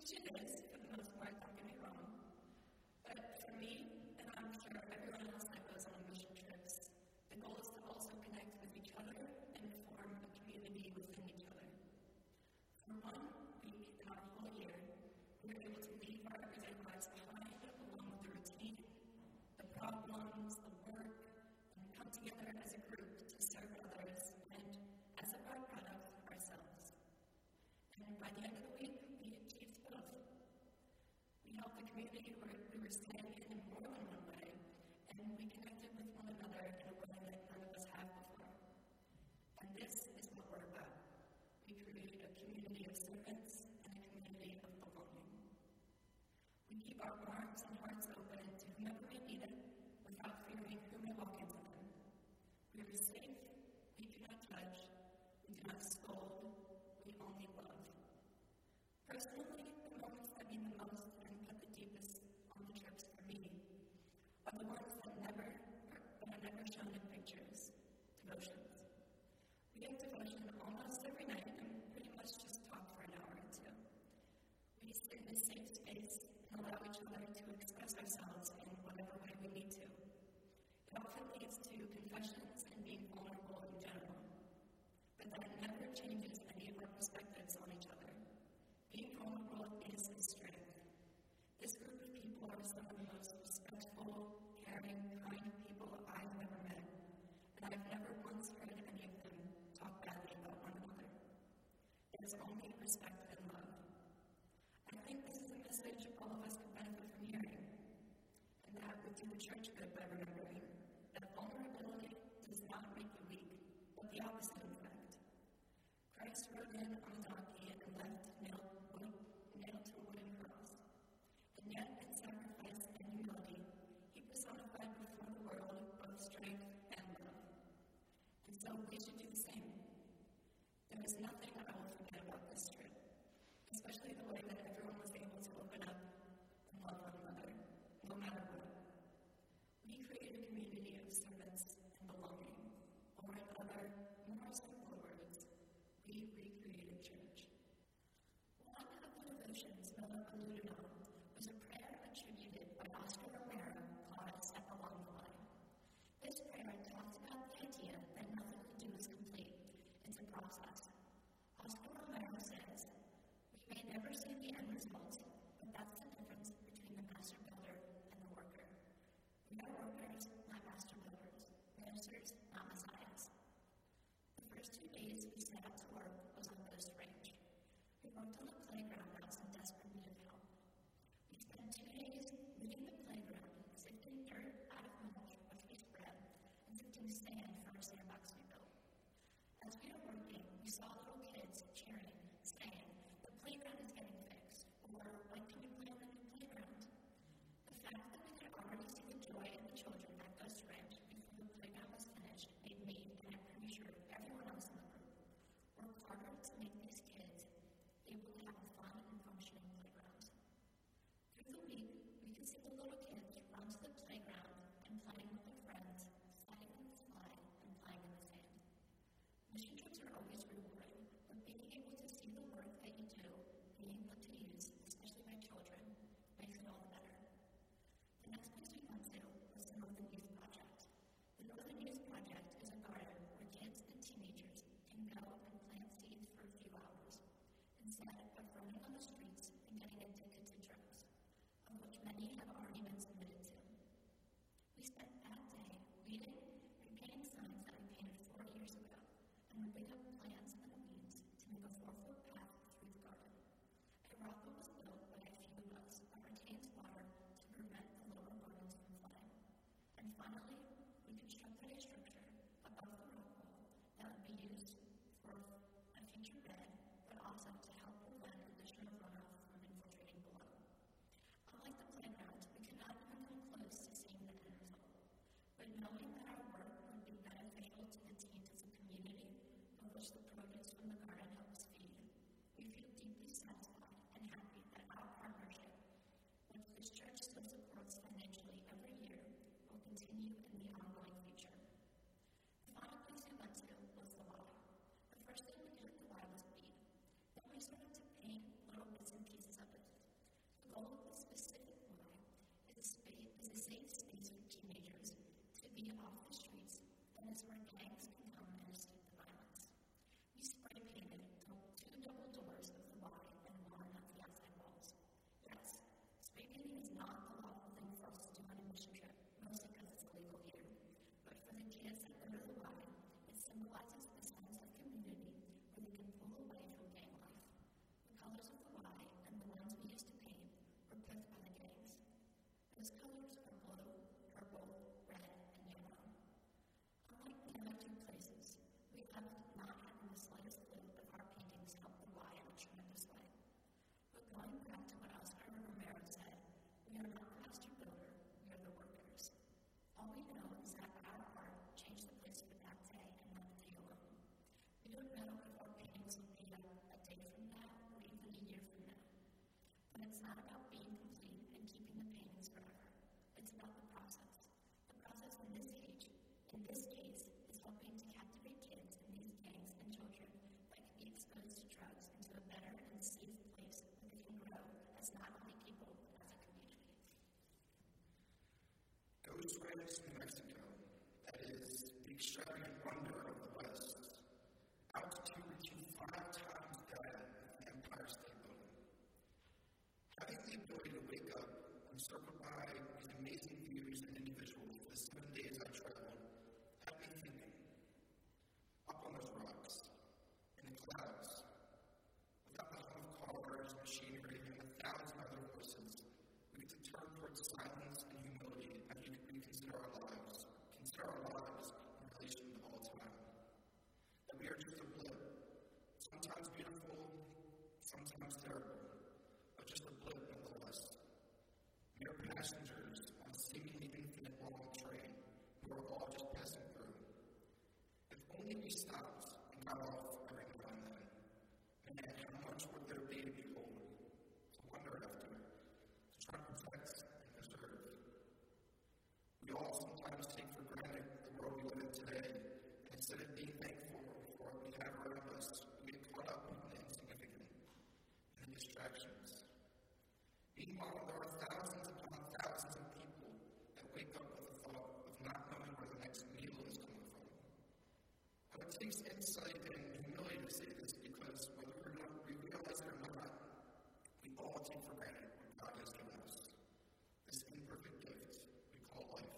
which it is, for the most part, don't get me wrong. But for me, and I'm sure everyone else that goes on mission trips, the goal is to also connect with each other and form a community within each other. For 1 week in our whole year, we were able to leave our everyday lives behind along with the routine, the problems, the work, and come together as a group to serve others and, as a byproduct, ourselves. And by the end of the week, we achieved both. We helped the community where we were staying in more than one way, and we connected with one another in a way that none of us have before. And this is what we're about. We created a community of servants and a community of belonging. We keep our arms and hearts open to whomever may need it without fearing who may walk into them. We are safe, we do not judge, we do not scold, we only love. Personally, the moments that mean the most and cut the deepest on the trips for me are the ones that are never shown in pictures, devotions. We have devotion almost every night and pretty much just talk for an hour or two. We sit in a safe space and allow each other to express ourselves in whatever way we need to. It often leads to confessions and being vulnerable in general, but that never changes any of our perspectives on each other. Being vulnerable is a strength. This group of people are some of the most respectful, caring, kind people I've ever met, and I've never once heard any of them talk badly about one another. It is only respect and love. I think this is a message all of us could benefit from hearing, and that would do the church good by remembering that vulnerability does not make you weak, but the opposite, in fact. Christ rode in on a donkey and left nailed to a wooden cross. And yet, in sacrifice and humility, he personified before the world both strength and love. And so we should do the same. There is nothing I will forget about this trip, especially the way that everyone was able to open up and love one another, no matter what. We created a community of servants and belonging, or in other, more simple words, we recreated church. One of the devotions Miller alluded on was a prayer attributed by Oscar Romero called Step Along the Line. This prayer talks about the idea that nothing we do is complete, it's a process. Oscar Romero says, "We may never see the end result, but that's the difference between the master builder and the worker. We are workers, not master builders, ministers, not messiahs." The first 2 days we set out to work was on Ghost Range. We worked on the playground while some desperate needed help. We spent 2 days moving the playground, sifting dirt out of mulch, which we spread, and sifting sand for a sandbox we built. As we were working, we saw little kids cheering, saying, "The playground is getting fixed," or "When can we play on the new playground?" The fact that we could already see the joy in the children at Ghost Ranch before the playground was finished made me, and I'm pretty sure everyone else in the group, work harder to make these kids able to have a fun and functioning playground. Through the week, we could see the little kids run to the playground and playing with their friends, sliding on the slide, and playing in the sand. Mission trips are always rewarding. off the streets, and is where gangs can come and escape the violence. We spray painted two double doors of the Y and one of the outside walls. Yes, spray painting is not the lawful thing for us to do on a mission trip, mostly because it's illegal here. But for the kids that go to the Y, it symbolizes the sense of community where they can pull away from gang life. The colors of the Y and the ones we used to paint were picked by the gangs. Those colors are blue, purple, red, and yellow. Unlike the other two places, we have not had the slightest clue if our paintings help the Y in a tremendous way. But going back to what Oscar Romero said, we are not the master builder, we are the workers. All we know is that our art changed the place for that day and not the day alone. We don't know if our paintings will be up a day from now or even a year from now. But it's not about being complete and keeping the paintings forever. It's about the process. The process in this case is helping to captivate kids in these gangs and children that can be exposed to drugs into a better and safe place where they can grow as not only people but as a community. Ghost Ranch, New Mexico, that is the extravagant wonder of the West, altitude reaching 5 times that of the Empire State Building. Having the ability to wake up and circle by these amazing views and individuals for the 7 days I traveled had me thinking. Up on those rocks, in the clouds, without the hum of cars, machinery, and 1,000 other voices, we get to turn towards silence and humility as we reconsider our lives, in relation to all time. That we are just a blip, sometimes beautiful, sometimes terrible, but just a blip nonetheless. Mere passengers on a seemingly infinite long train who are all just passing through. If only we stopped and got off every now and then, man, how much would there be to behold, to wonder after, to try to protect and preserve? We all sometimes take for granted the world we live in today, and instead of being thankful for what we have around us, we get caught up in the insignificant, in the distractions. Meanwhile, there are thousands upon thousands of people that wake up with the thought of not knowing where the next meal is coming from. But it takes insight and humility to say this because whether or not we realize it or not, we all take for granted what God has given us, this imperfect gift we call life.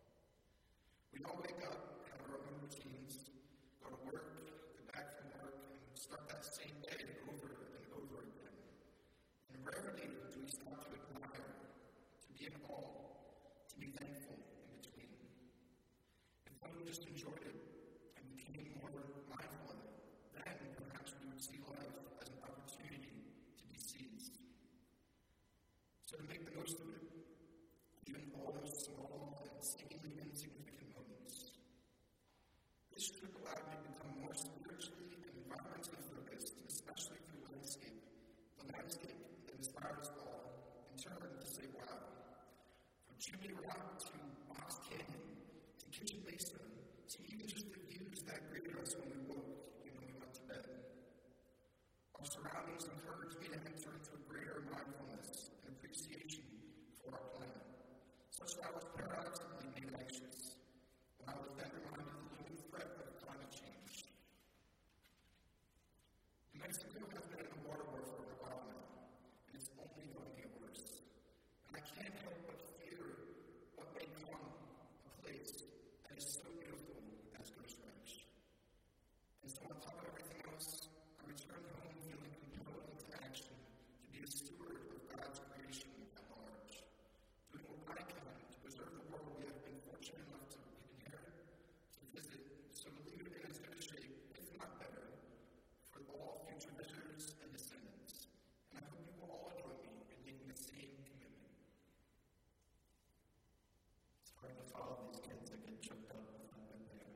We all wake up, have our own routines, go to work, get back from work, and start that same day over and over again. And rarely do we stop to admire, to be in awe, to be thankful in between. If one just enjoyed it and became more mindful of it, then perhaps we would see life as an opportunity to be seized. So to make the most of it, even all those small and seemingly insignificant moments, this should allow me to become more spiritually and environmentally focused, especially through the landscape that inspires us all, in turn to say, wow, from Chimney Rock to Box Canyon to Kitchen Mesa to even just the views that greeted us when we woke and when we went to bed. Our surroundings encourage me to enter into a greater mindfulness and appreciation for our planet, such that I was paradoxically made anxious when I was then reminded of the looming threat of climate change. New Mexico has been in a water war for a while now, and it's only going to get worse. And I can't help but fear what may come a place that is so beautiful as Ghost Ranch. And so on top of everything else, I returned home feeling compelled into action to be a steward of God's creation at large, doing what I can to preserve the world we have been fortunate enough to inherit, to visit, so to leave it in as good a shape, if not better, for all future visitors and descendants. And I hope you will all join me in making the same commitment. It's hard to follow these kids that get choked up with that bit there.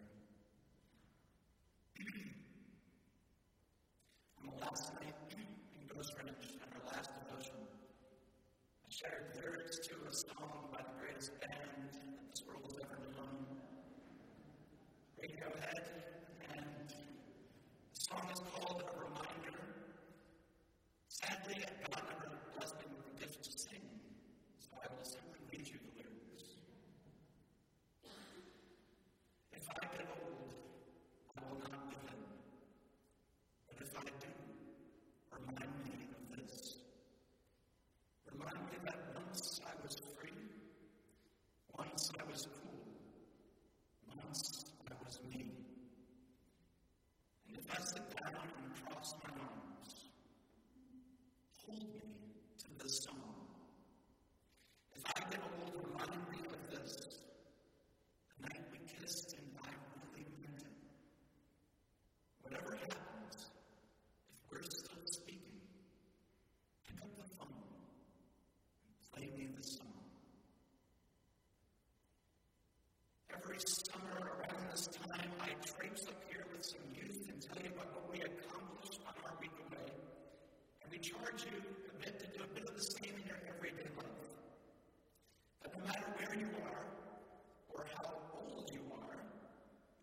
On the last night in Ghost Ranch, at our last devotion, I shared lyrics to a song by the greatest band that this world has ever known, Radiohead, and the song is called A Reminder. Sadly, God never blessed me with the gift to sing, so I will simply read you the lyrics.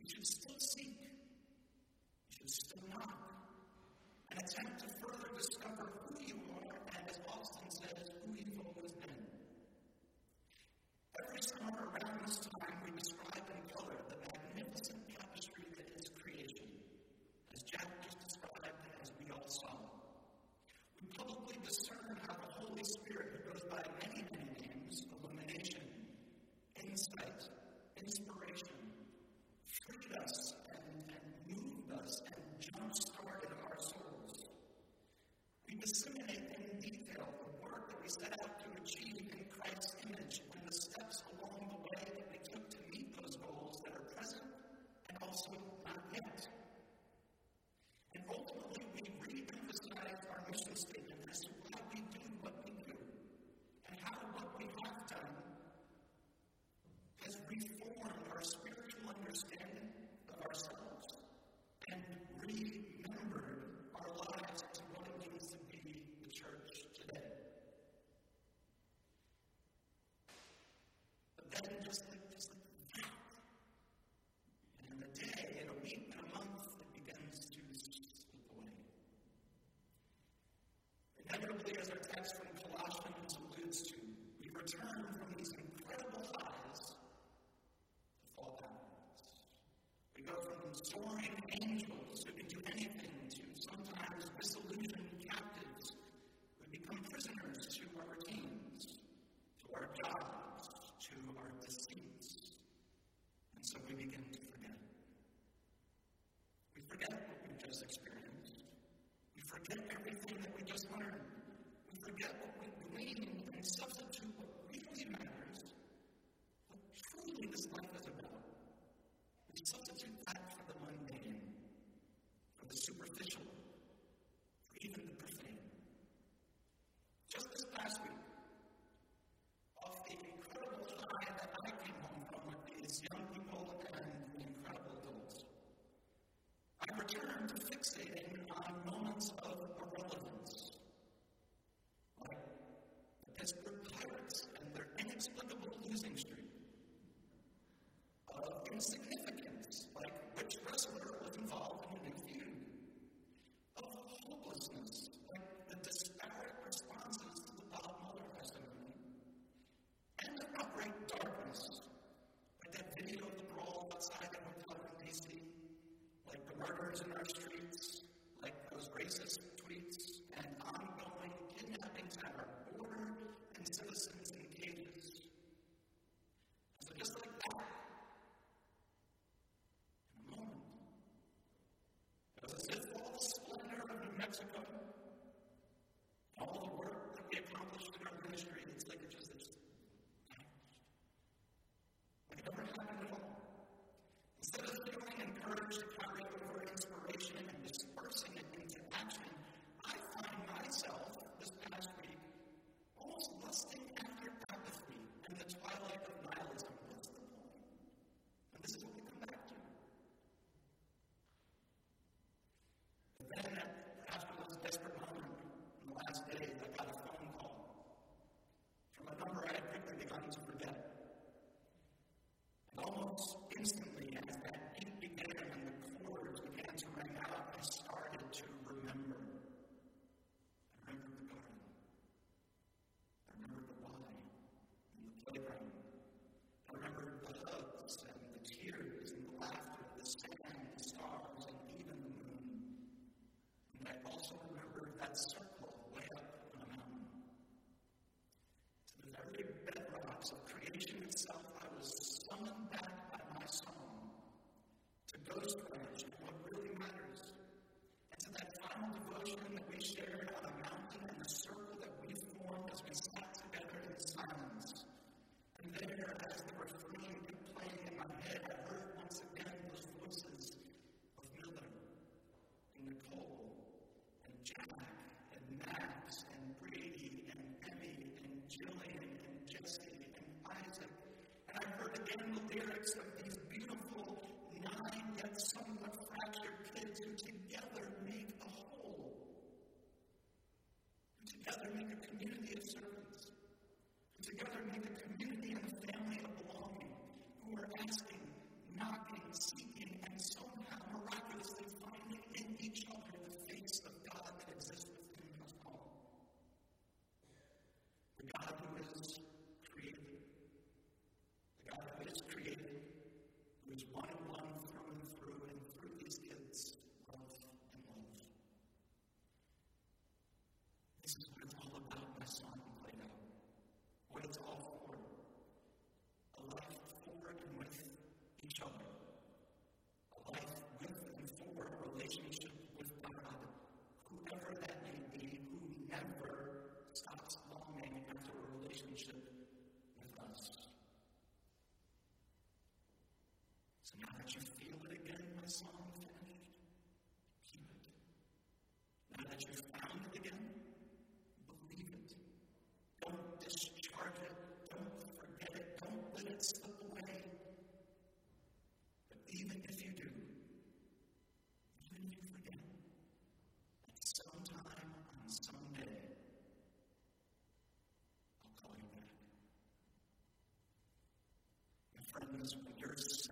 you should still seek. You should still knock. And attempt to further discover who you are, and as Austin says, who you've always been. Every summer around this time, we describe in color the magnificent tapestry that is creation, as Jack just described and as we all saw. We publicly discern how the Holy Spirit, who goes by many, many names, illumination, insight, inspiration, freed us and moved us and jump-started our souls. We disseminate in detail the work that we set out to achieve in Christ's image and the steps along the way that we took to meet those goals that are present and also not yet. And ultimately, we re-emphasize our mission statement as to why we do what we do and how what we have done has reformed our spiritual understanding of ourselves and remembered our lives to what it means to be the church today. But then, just like that, and in a day, in a week, in a month, it begins to slip away. Inevitably, as our text from Colossians alludes to, we return from these incredible highs to fall backwards. We go from soaring angels who can do anything to sometimes disillusioned captives. We become prisoners to our routines, to our jobs, to our deceits. And so we begin to forget. We forget what we've just experienced. We forget everything that we just learned. We forget what we gleaned and substitute what really matters, what truly this life is about. We substitute that for the mundane, for the superficial, for even the profane. Just this past week, off the incredible high that I came home from with these young people and incredible adults, I returned to fixating on moments of irrelevance, like the Pittsburgh Pirates and their inexplicable losing streak, of insignificance, like which wrestler was involved in a new feud, of hopelessness, like the disparate responses to the Bob Mueller testimony, and of outright darkness, like that video of the brawl outside a hotel in D.C., like the murders in our streets, like those racist tweets, and ongoing kidnappings at our border and citizens in cages. So just like that, in a moment, it was as if all the splendor of New Mexico, all the work that we accomplished in our ministry, it's like it just vanished. Like it never happened at all. Instead of feeling encouraged to carry over inspiration and dispersing it into action, I find myself this past week almost lusting after apathy and the twilight of nihilism. What's the point? And this is what we come back to. But then, after this desperate moment in the last days, I got a phone call from a number I had quickly begun to forget. And almost instantly, as that beat began and the chords began to ring out, I started to remember. I remembered the garden. I remembered the wine and the playground. I remembered the hugs and the tears and the laughter, the sand, the stars, and even the moon. And I also remembered that circle way up on a mountain. To the very bedrocks of creation itself, I was summoned back by my song to Ghost Ranch and what really matters, and to that final devotion that we shared on a mountain and the circle that we formed as we sat together in silence. And there, as the refrain kept playing in my head, I heard once again those voices of Miller and Nicole and Jack and Max and Brady and Emmy and Jillian and Jesse and Isaac. And I heard again the lyrics of these beautiful, 9 yet somewhat relationship with God, whoever that may be, who never stops longing after a relationship with us. So now that you feel it again, my song finished, keep it. Now that you've found it again, believe it. Don't discharge it. Don't forget it. Don't let it slip away. But even if you do, even if you forget, at some time on some day, I'll call you back. My friends, when you're